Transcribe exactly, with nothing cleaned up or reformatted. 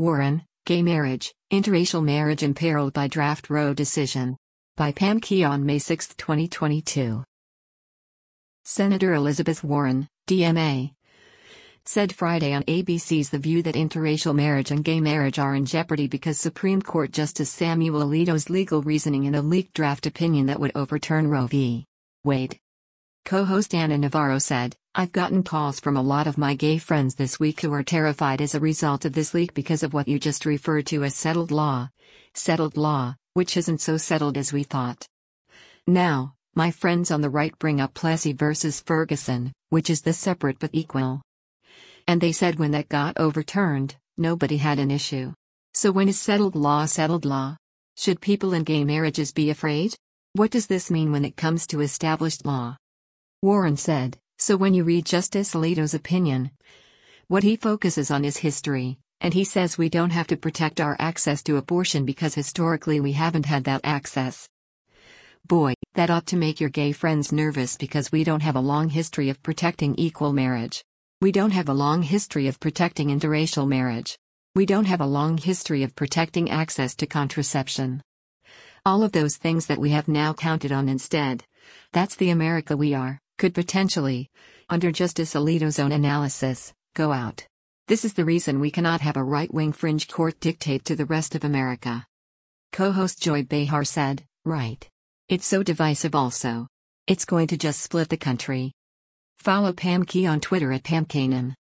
Warren, Gay Marriage, Interracial Marriage Imperiled by Draft Roe Decision. By Pam Keon, May sixth, twenty twenty-two. Senator Elizabeth Warren, D M A, said Friday on A B C's The View that interracial marriage and gay marriage are in jeopardy because Supreme Court Justice Samuel Alito's legal reasoning in a leaked draft opinion that would overturn Roe v. Wade. Co-host Ana Navarro said, "I've gotten calls from a lot of my gay friends this week who are terrified as a result of this leak because of what you just referred to as settled law. Settled law, which isn't so settled as we thought. Now, my friends on the right bring up Plessy versus Ferguson, which is the separate but equal. And they said when that got overturned, nobody had an issue. So when is settled law settled law? Should people in gay marriages be afraid? What does this mean when it comes to established law?" Warren said, "So when you read Justice Alito's opinion, what he focuses on is history, and he says we don't have to protect our access to abortion because historically we haven't had that access. Boy, that ought to make your gay friends nervous because we don't have a long history of protecting equal marriage. We don't have a long history of protecting interracial marriage. We don't have a long history of protecting access to contraception. All of those things that we have now counted on instead. That's the America we are, could potentially, under Justice Alito's own analysis, go out. This is the reason we cannot have a right-wing fringe court dictate to the rest of America." Co-host Joy Behar said, "Right. It's so divisive also. It's going to just split the country." Follow Pam Key on Twitter at Pam Kanan.